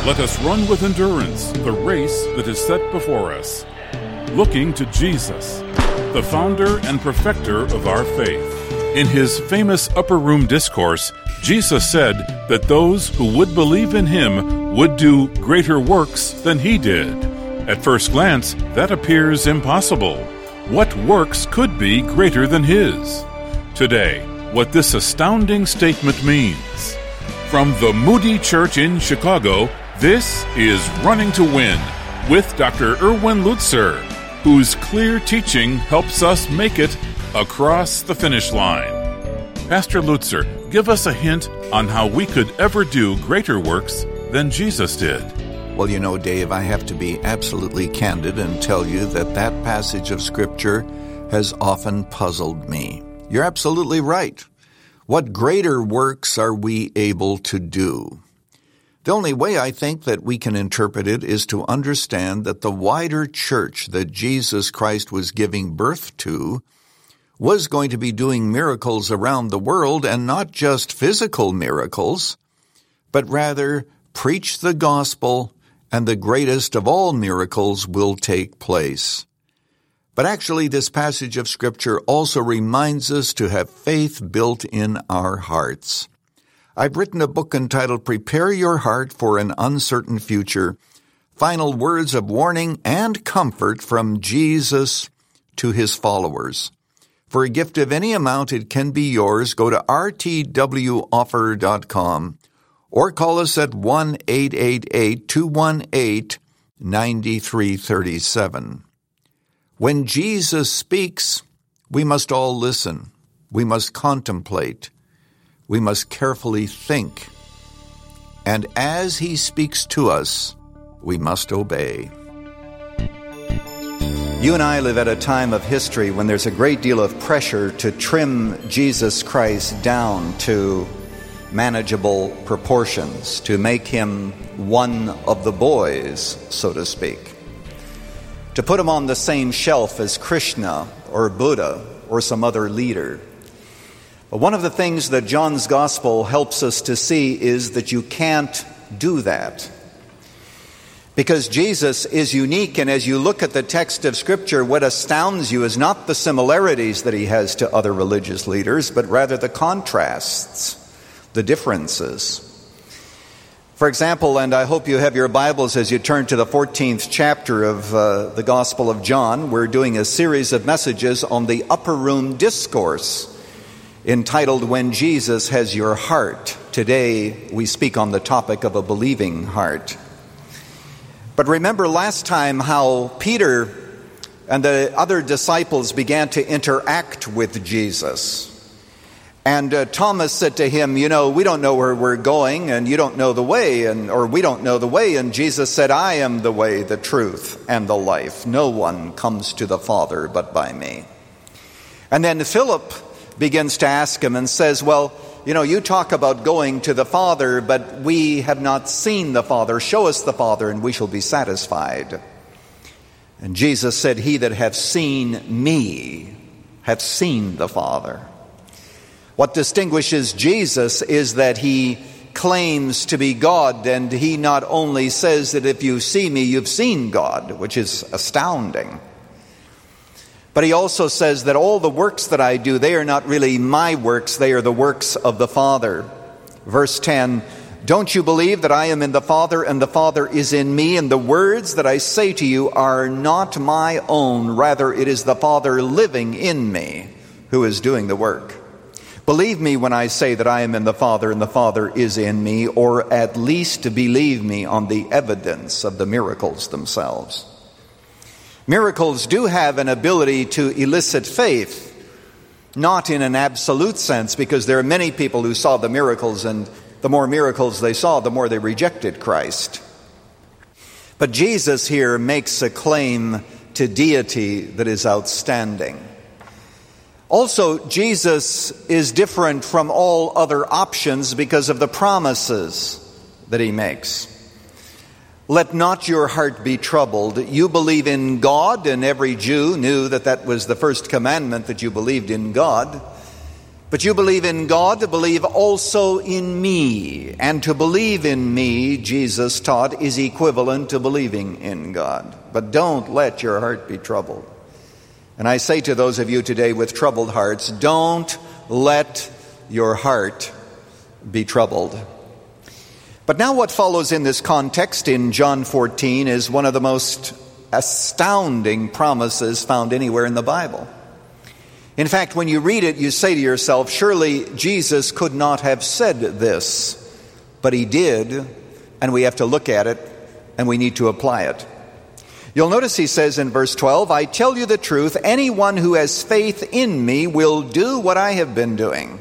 Let us run with endurance the race that is set before us, looking to Jesus, the founder and perfecter of our faith. In his famous Upper Room Discourse, Jesus said that those who would believe in him would do greater works than he did. At first glance, that appears impossible. What works could be greater than his? Today, what this astounding statement means. From the Moody Church in Chicago, this is Running to Win with Dr. Erwin Lutzer, whose clear teaching helps us make it across the finish line. Pastor Lutzer, give us a hint on how we could ever do greater works than Jesus did. Well, you know, Dave, I have to be absolutely candid and tell you that passage of Scripture has often puzzled me. You're absolutely right. What greater works are we able to do? The only way I think that we can interpret it is to understand that the wider church that Jesus Christ was giving birth to was going to be doing miracles around the world, and not just physical miracles, but rather preach the gospel, and the greatest of all miracles will take place. But actually, this passage of Scripture also reminds us to have faith built in our hearts. I've written a book entitled Prepare Your Heart for an Uncertain Future, Final Words of Warning and Comfort from Jesus to His Followers. For a gift of any amount, it can be yours. Go to rtwoffer.com or call us at 1-888-218-9337. When Jesus speaks, we must all listen. We must contemplate. We must carefully think. And as he speaks to us, we must obey. You and I live at a time of history when there's a great deal of pressure to trim Jesus Christ down to manageable proportions, to make him one of the boys, so to speak. To put him on the same shelf as Krishna or Buddha or some other leader. But one of the things that John's Gospel helps us to see is that you can't do that. Because Jesus is unique, and as you look at the text of Scripture, what astounds you is not the similarities that he has to other religious leaders, but rather the contrasts, the differences. For example, and I hope you have your Bibles as you turn to the 14th chapter of the Gospel of John, we're doing a series of messages on the Upper Room Discourse, entitled When Jesus Has Your Heart. Today we speak on the topic of a believing heart. But remember last time how Peter and the other disciples began to interact with Jesus. And Thomas said to him, you know, we don't know where we're going, and you don't know the way, or we don't know the way. And Jesus said, I am the way, the truth, and the life. No one comes to the Father but by me. And then Philip begins to ask him and says, well, you know, you talk about going to the Father, but we have not seen the Father. Show us the Father, and we shall be satisfied. And Jesus said, he that hath seen me hath seen the Father. What distinguishes Jesus is that he claims to be God, and he not only says that if you see me, you've seen God, which is astounding. But he also says that all the works that I do, they are not really my works, they are the works of the Father. Verse 10, don't you believe that I am in the Father and the Father is in me, and the words that I say to you are not my own, rather it is the Father living in me who is doing the work. Believe me when I say that I am in the Father and the Father is in me, or at least believe me on the evidence of the miracles themselves. Miracles do have an ability to elicit faith, not in an absolute sense, because there are many people who saw the miracles, and the more miracles they saw, the more they rejected Christ. But Jesus here makes a claim to deity that is outstanding. Also, Jesus is different from all other options because of the promises that he makes. Let not your heart be troubled. You believe in God, and every Jew knew that that was the first commandment, that you believed in God. But you believe in God, to believe also in me. And to believe in me, Jesus taught, is equivalent to believing in God. But don't let your heart be troubled. And I say to those of you today with troubled hearts, don't let your heart be troubled. But now what follows in this context in John 14 is one of the most astounding promises found anywhere in the Bible. In fact, when you read it, you say to yourself, surely Jesus could not have said this, but he did, and we have to look at it, and we need to apply it. You'll notice he says in verse 12, I tell you the truth, anyone who has faith in me will do what I have been doing.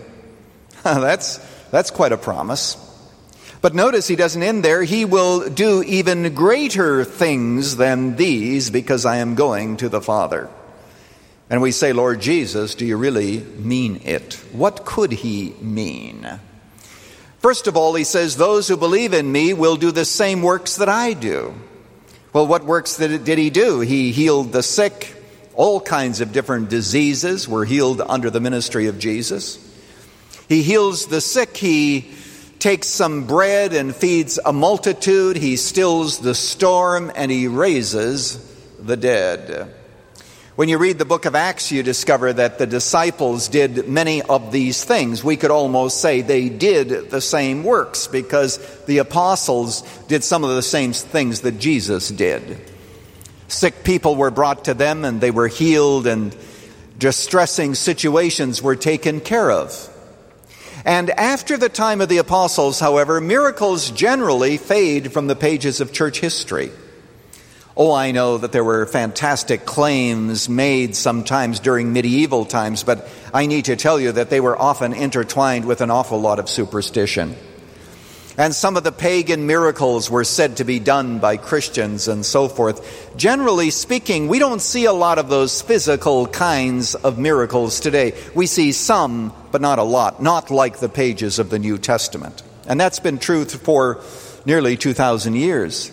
That's quite a promise. But notice he doesn't end there. He will do even greater things than these because I am going to the Father. And we say, Lord Jesus, do you really mean it? What could he mean? First of all, he says, those who believe in me will do the same works that I do. Well, what works did he do? He healed the sick. All kinds of different diseases were healed under the ministry of Jesus. He heals the sick. He takes some bread and feeds a multitude. He stills the storm, and he raises the dead. When you read the book of Acts, you discover that the disciples did many of these things. We could almost say they did the same works because the apostles did some of the same things that Jesus did. Sick people were brought to them and they were healed, and distressing situations were taken care of. And after the time of the apostles, however, miracles generally fade from the pages of church history. Oh, I know that there were fantastic claims made sometimes during medieval times, but I need to tell you that they were often intertwined with an awful lot of superstition. And some of the pagan miracles were said to be done by Christians and so forth. Generally speaking, we don't see a lot of those physical kinds of miracles today. We see some, but not a lot, not like the pages of the New Testament. And that's been true for nearly 2,000 years.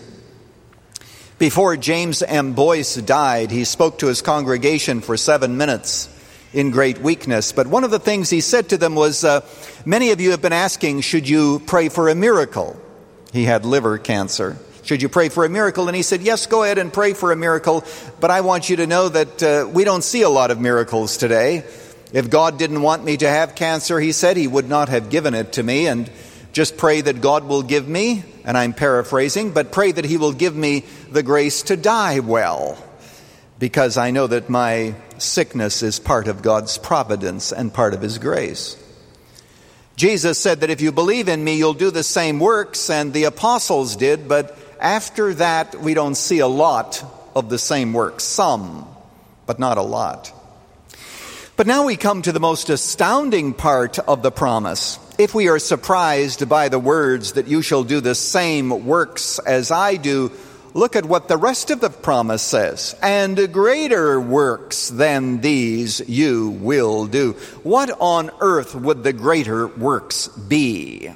Before James M. Boyce died, he spoke to his congregation for 7 minutes in great weakness. But one of the things he said to them was, many of you have been asking, should you pray for a miracle? He had liver cancer. Should you pray for a miracle? And he said, yes, go ahead and pray for a miracle. But I want you to know that we don't see a lot of miracles today. If God didn't want me to have cancer, he said, he would not have given it to me. And just pray that God will give me, and I'm paraphrasing, but pray that he will give me the grace to die well, because I know that my sickness is part of God's providence and part of his grace. Jesus said that if you believe in me, you'll do the same works, and the apostles did, but after that, we don't see a lot of the same works. Some, but not a lot. But now we come to the most astounding part of the promise. If we are surprised by the words that you shall do the same works as I do, look at what the rest of the promise says. And greater works than these you will do. What on earth would the greater works be?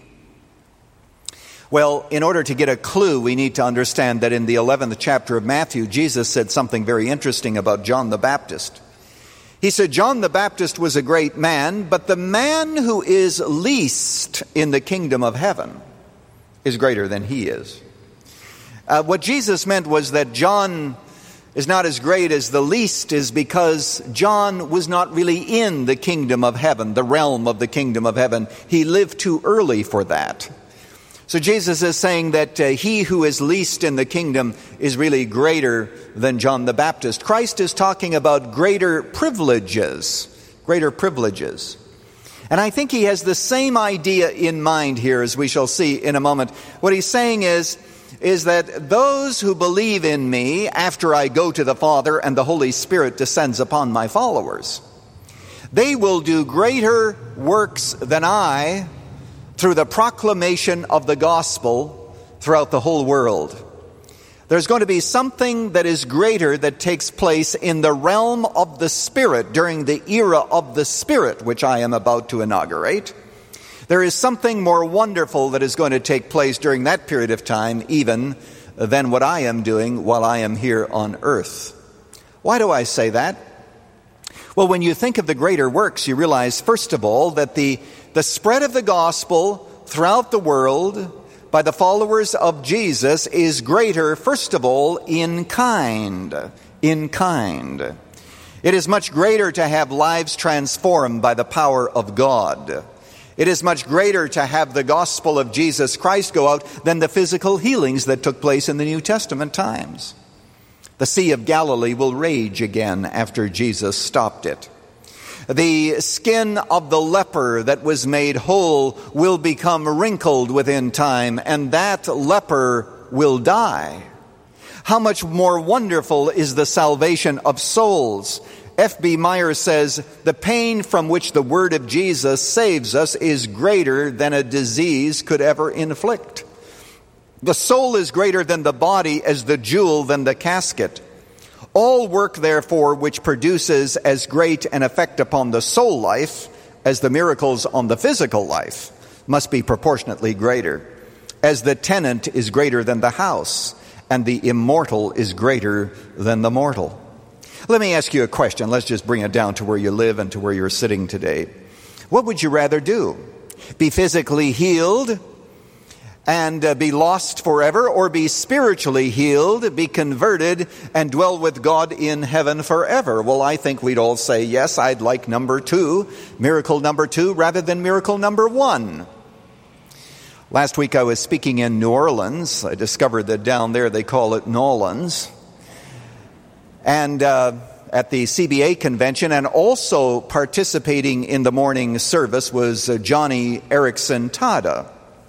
Well, in order to get a clue, we need to understand that in the 11th chapter of Matthew, Jesus said something very interesting about John the Baptist. He said, John the Baptist was a great man, but the man who is least in the kingdom of heaven is greater than he is. What Jesus meant was that John is not as great as the least is because John was not really in the kingdom of heaven, the realm of the kingdom of heaven. He lived too early for that. So Jesus is saying that he who is least in the kingdom is really greater than John the Baptist. Christ is talking about greater privileges. And I think he has the same idea in mind here, as we shall see in a moment. What he's saying is that those who believe in me after I go to the Father and the Holy Spirit descends upon my followers, they will do greater works than I through the proclamation of the gospel throughout the whole world. There's going to be something that is greater that takes place in the realm of the Spirit during the era of the Spirit, which I am about to inaugurate. There is something more wonderful that is going to take place during that period of time, even than what I am doing while I am here on earth. Why do I say that? Well, when you think of the greater works, you realize, first of all, that the spread of the gospel throughout the world by the followers of Jesus is greater, first of all, in kind. In kind. It is much greater to have lives transformed by the power of God. It is much greater to have the gospel of Jesus Christ go out than the physical healings that took place in the New Testament times. The Sea of Galilee will rage again after Jesus stopped it. The skin of the leper that was made whole will become wrinkled within time, and that leper will die. How much more wonderful is the salvation of souls? F.B. Meyer says, the pain from which the word of Jesus saves us is greater than a disease could ever inflict. The soul is greater than the body, as the jewel than the casket. All work, therefore, which produces as great an effect upon the soul life as the miracles on the physical life must be proportionately greater, as the tenant is greater than the house, and the immortal is greater than the mortal. Let me ask you a question. Let's just bring it down to where you live and to where you're sitting today. What would you rather do? Be physically healed and be lost forever, or be spiritually healed, be converted, and dwell with God in heaven forever? Well, I think we'd all say, yes, I'd like number 2, miracle number 2, rather than miracle number 1. Last week I was speaking in New Orleans. I discovered that down there they call it Nolans. And at the CBA convention, and also participating in the morning service was Johnny Erickson Tada.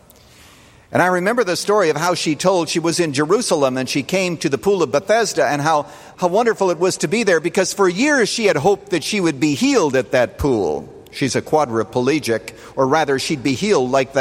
And I remember the story of how she told she was in Jerusalem and she came to the pool of Bethesda, and how wonderful it was to be there, because for years she had hoped that she would be healed at that pool. She's a quadriplegic, or rather she'd be healed like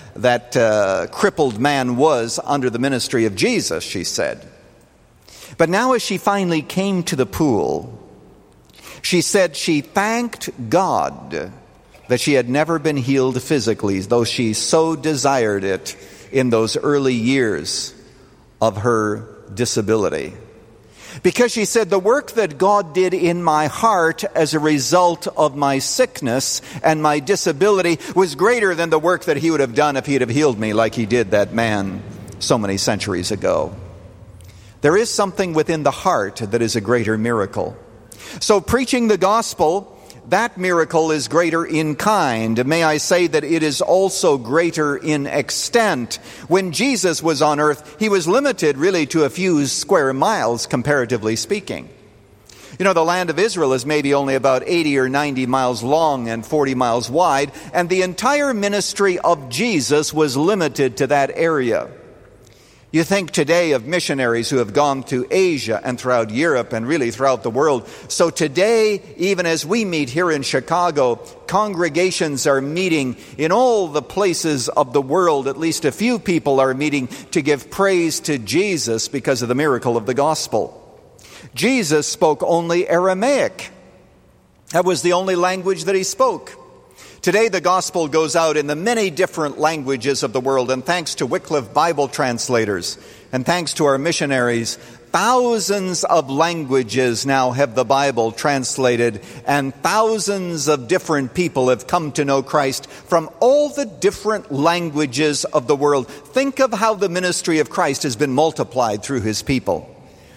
that crippled man was under the ministry of Jesus, she said. But now as she finally came to the pool, she said she thanked God that she had never been healed physically, though she so desired it in those early years of her disability. Because she said, the work that God did in my heart as a result of my sickness and my disability was greater than the work that he would have done if he'd have healed me like he did that man so many centuries ago. There is something within the heart that is a greater miracle. So preaching the gospel, that miracle is greater in kind. May I say that it is also greater in extent. When Jesus was on earth, he was limited really to a few square miles, comparatively speaking. You know, the land of Israel is maybe only about 80 or 90 miles long and 40 miles wide, and the entire ministry of Jesus was limited to that area. You think today of missionaries who have gone to Asia and throughout Europe and really throughout the world. So today, even as we meet here in Chicago, congregations are meeting in all the places of the world. At least a few people are meeting to give praise to Jesus because of the miracle of the gospel. Jesus spoke only Aramaic. That was the only language that he spoke. Today the gospel goes out in the many different languages of the world, and thanks to Wycliffe Bible translators, and thanks to our missionaries, thousands of languages now have the Bible translated, and thousands of different people have come to know Christ from all the different languages of the world. Think of how the ministry of Christ has been multiplied through his people.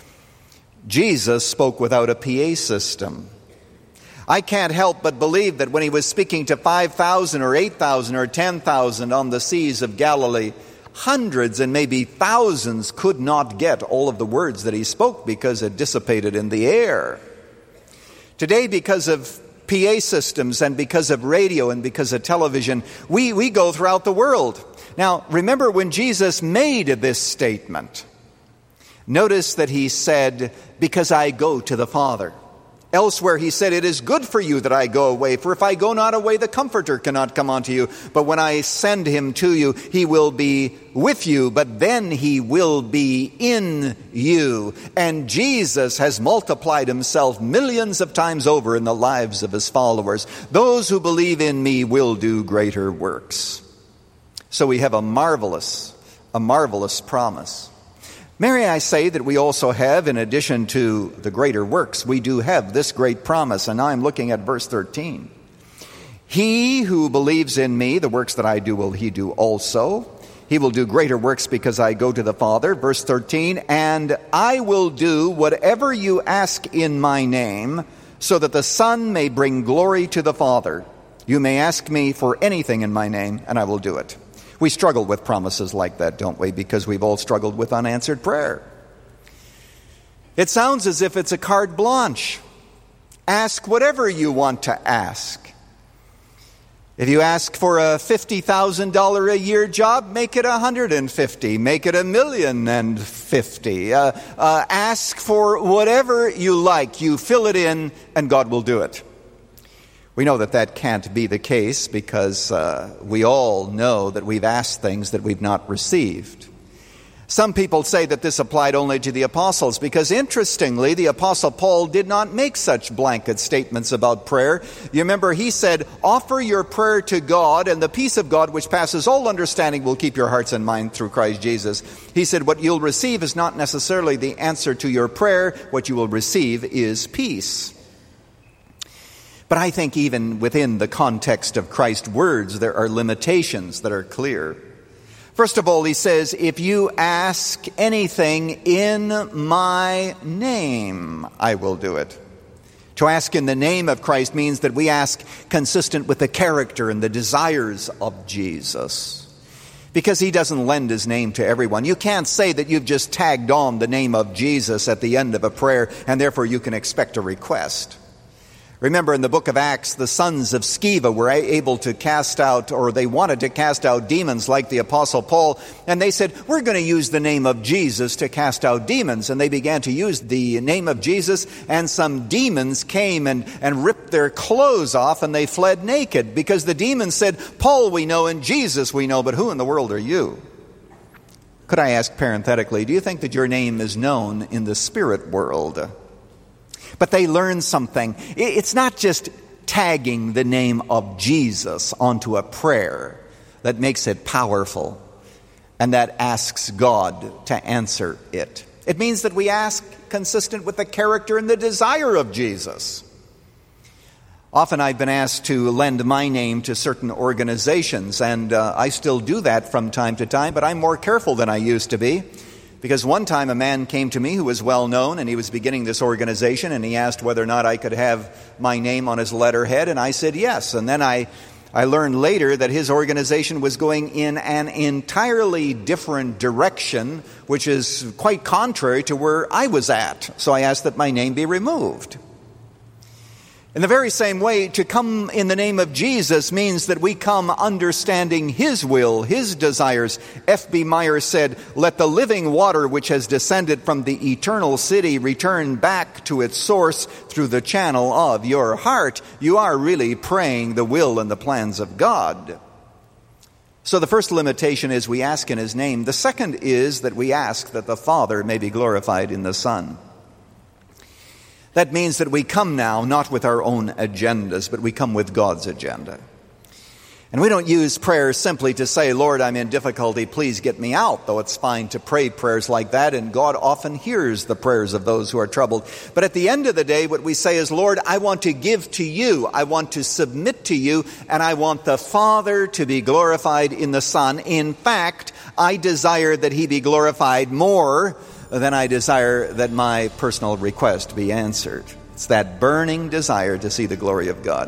Jesus spoke without a PA system. I can't help but believe that when he was speaking to 5,000 or 8,000 or 10,000 on the seas of Galilee, hundreds and maybe thousands could not get all of the words that he spoke because it dissipated in the air. Today, because of PA systems and because of radio and because of television, we go throughout the world. Now, remember when Jesus made this statement, notice that he said, because I go to the Father. Elsewhere he said, it is good for you that I go away, for if I go not away, the Comforter cannot come unto you. But when I send him to you, he will be with you, but then he will be in you. And Jesus has multiplied himself millions of times over in the lives of his followers. Those who believe in me will do greater works. So we have a marvelous promise. May I say that we also have, in addition to the greater works, we do have this great promise, and now I'm looking at verse 13. He who believes in me, the works that I do will he do also. He will do greater works because I go to the Father. Verse 13, and I will do whatever you ask in my name, so that the Son may bring glory to the Father. You may ask me for anything in my name, and I will do it. We struggle with promises like that, don't we? Because we've all struggled with unanswered prayer. It sounds as if it's a carte blanche. Ask whatever you want to ask. If you ask for a $50,000 a year job, make it $150,000. Make it $1,050,000. Ask for whatever you like. You fill it in, and God will do it. We know that that can't be the case because we all know that we've asked things that we've not received. Some people say that this applied only to the apostles because, interestingly, the apostle Paul did not make such blanket statements about prayer. You remember he said, offer your prayer to God, and the peace of God which passes all understanding will keep your hearts and mind through Christ Jesus. He said what you'll receive is not necessarily the answer to your prayer. What you will receive is peace. But I think even within the context of Christ's words, there are limitations that are clear. First of all, he says, if you ask anything in my name, I will do it. To ask in the name of Christ means that we ask consistent with the character and the desires of Jesus. Because he doesn't lend his name to everyone. You can't say that you've just tagged on the name of Jesus at the end of a prayer, and therefore you can expect a request. Remember in the book of Acts, the sons of Sceva were able to cast out, or they wanted to cast out demons like the Apostle Paul. And they said, we're going to use the name of Jesus to cast out demons. And they began to use the name of Jesus, and some demons came and ripped their clothes off, and they fled naked. Because the demons said, Paul we know and Jesus we know, but who in the world are you? Could I ask parenthetically, do you think that your name is known in the spirit world? But they learn something. It's not just tagging the name of Jesus onto a prayer that makes it powerful and that asks God to answer it. It means that we ask consistent with the character and the desire of Jesus. Often I've been asked to lend my name to certain organizations, and I still do that from time to time, but I'm more careful than I used to be. Because one time a man came to me who was well known, and he was beginning this organization, and he asked whether or not I could have my name on his letterhead, and I said yes. And then I learned later that his organization was going in an entirely different direction, which is quite contrary to where I was at. So I asked that my name be removed. In the very same way, to come in the name of Jesus means that we come understanding His will, His desires. F.B. Meyer said, let the living water which has descended from the eternal city return back to its source through the channel of your heart. You are really praying the will and the plans of God. So the first limitation is we ask in His name. The second is that we ask that the Father may be glorified in the Son. That means that we come now not with our own agendas, but we come with God's agenda. And we don't use prayer simply to say, Lord, I'm in difficulty, please get me out, though it's fine to pray prayers like that, and God often hears the prayers of those who are troubled. But at the end of the day, what we say is, Lord, I want to give to you, I want to submit to you, and I want the Father to be glorified in the Son. In fact, I desire that He be glorified more than I desire that my personal request be answered. It's that burning desire to see the glory of God.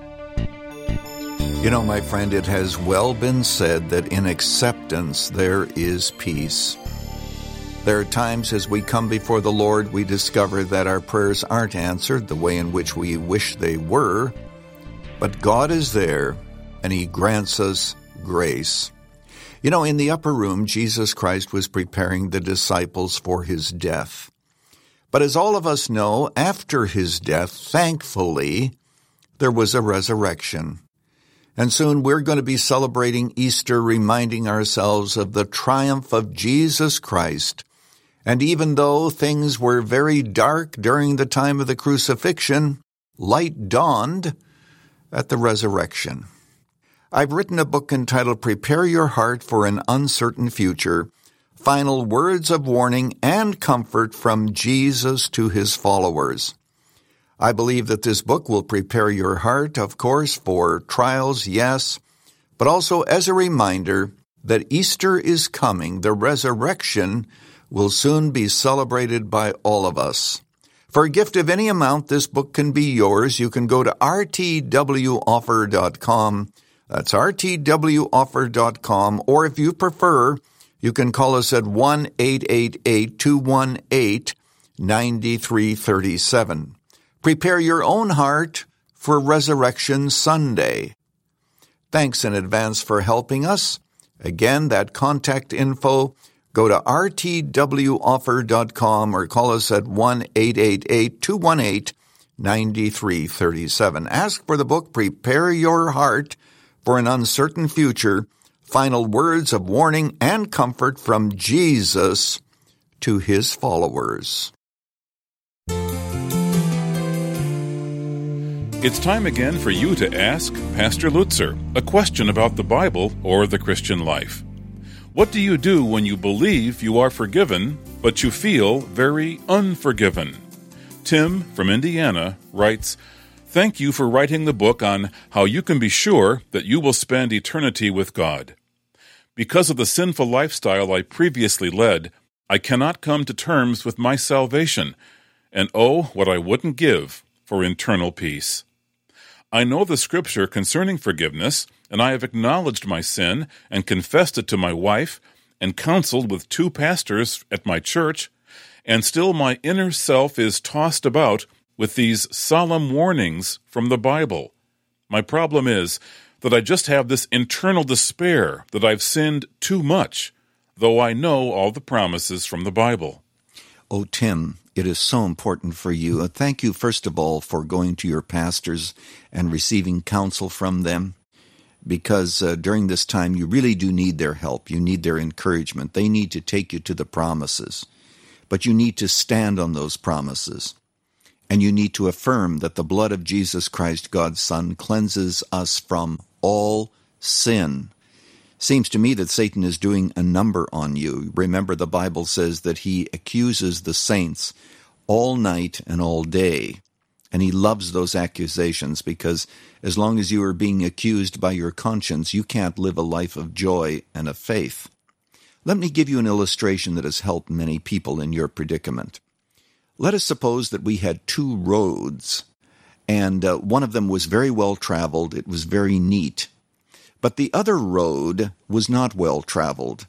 You know, my friend, it has well been said that in acceptance there is peace. There are times as we come before the Lord, we discover that our prayers aren't answered the way in which we wish they were, but God is there and He grants us grace. You know, in the upper room, Jesus Christ was preparing the disciples for His death. But as all of us know, after His death, thankfully, there was a resurrection. And soon we're going to be celebrating Easter, reminding ourselves of the triumph of Jesus Christ. And even though things were very dark during the time of the crucifixion, light dawned at the resurrection. I've written a book entitled Prepare Your Heart for an Uncertain Future, final words of warning and comfort from Jesus to his followers. I believe that this book will prepare your heart, of course, for trials, yes, but also as a reminder that Easter is coming. The resurrection will soon be celebrated by all of us. For a gift of any amount, this book can be yours. You can go to rtwoffer.com. That's rtwoffer.com. Or if you prefer, you can call us at 1-888-218-9337. Prepare your own heart for Resurrection Sunday. Thanks in advance for helping us. Again, that contact info, go to rtwoffer.com or call us at 1-888-218-9337. Ask for the book, Prepare Your Heart for an Uncertain Future, Final Words of Warning and Comfort from Jesus to his followers. It's time again for you to ask Pastor Lutzer a question about the Bible or the Christian life. What do you do when you believe you are forgiven, but you feel very unforgiven? Tim from Indiana writes, "Thank you for writing the book on how you can be sure that you will spend eternity with God. Because of the sinful lifestyle I previously led, I cannot come to terms with my salvation, and oh, what I wouldn't give for internal peace. I know the scripture concerning forgiveness, and I have acknowledged my sin and confessed it to my wife and counseled with 2 pastors at my church, and still my inner self is tossed about with these solemn warnings from the Bible. My problem is that I just have this internal despair that I've sinned too much, though I know all the promises from the Bible." Oh, Tim, it is so important for you. Thank you, first of all, for going to your pastors and receiving counsel from them, because during this time you really do need their help. You need their encouragement. They need to take you to the promises, but you need to stand on those promises, and you need to affirm that the blood of Jesus Christ, God's Son, cleanses us from all sin. Seems to me that Satan is doing a number on you. Remember, the Bible says that he accuses the saints all night and all day. And he loves those accusations because as long as you are being accused by your conscience, you can't live a life of joy and of faith. Let me give you an illustration that has helped many people in your predicament. Let us suppose that we had 2 roads, and one of them was very well traveled. It was very neat. But the other road was not well traveled.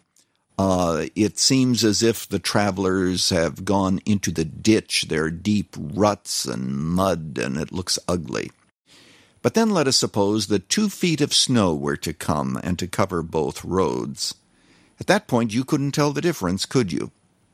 It seems as if the travelers have gone into the ditch. There are deep ruts and mud, and it looks ugly. But then let us suppose that 2 feet of snow were to come and to cover both roads. At that point, you couldn't tell the difference, could you?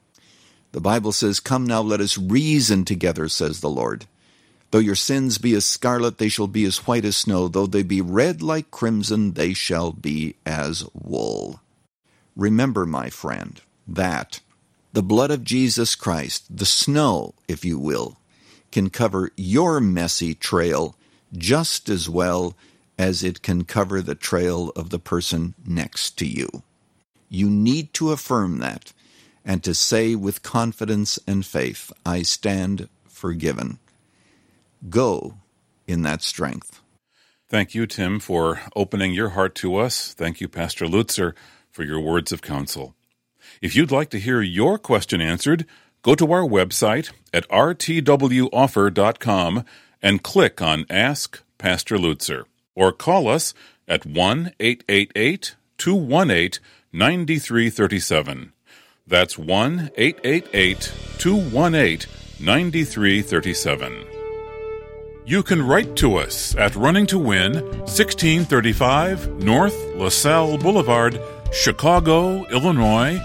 The Bible says, "Come now, let us reason together, says the Lord. Though your sins be as scarlet, they shall be as white as snow. Though they be red like crimson, they shall be as wool." Remember, my friend, that the blood of Jesus Christ, the snow, if you will, can cover your messy trail just as well as it can cover the trail of the person next to you. You need to affirm that and to say with confidence and faith, "I stand forgiven." Go in that strength. Thank you, Tim, for opening your heart to us. Thank you, Pastor Lutzer, for your words of counsel. If you'd like to hear your question answered, go to our website at rtwoffer.com and click on Ask Pastor Lutzer, or call us at 1-888-218-9337. That's 1-888-218-9337. You can write to us at Running to Win, 1635 North LaSalle Boulevard, Chicago, Illinois,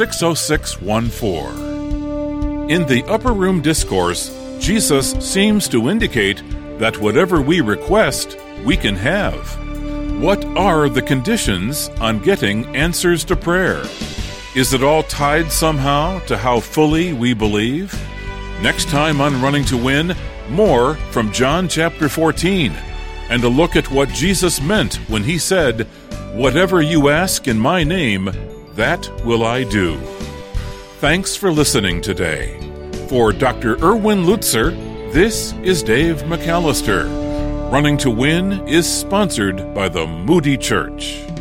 60614. In the Upper Room Discourse, Jesus seems to indicate that whatever we request, we can have. What are the conditions on getting answers to prayer? Is it all tied somehow to how fully we believe? Next time on Running to Win, more from John chapter 14, and a look at what Jesus meant when he said, "Whatever you ask in my name, that will I do." Thanks for listening today. For Dr. Erwin Lutzer, this is Dave McAllister. Running to Win is sponsored by the Moody Church.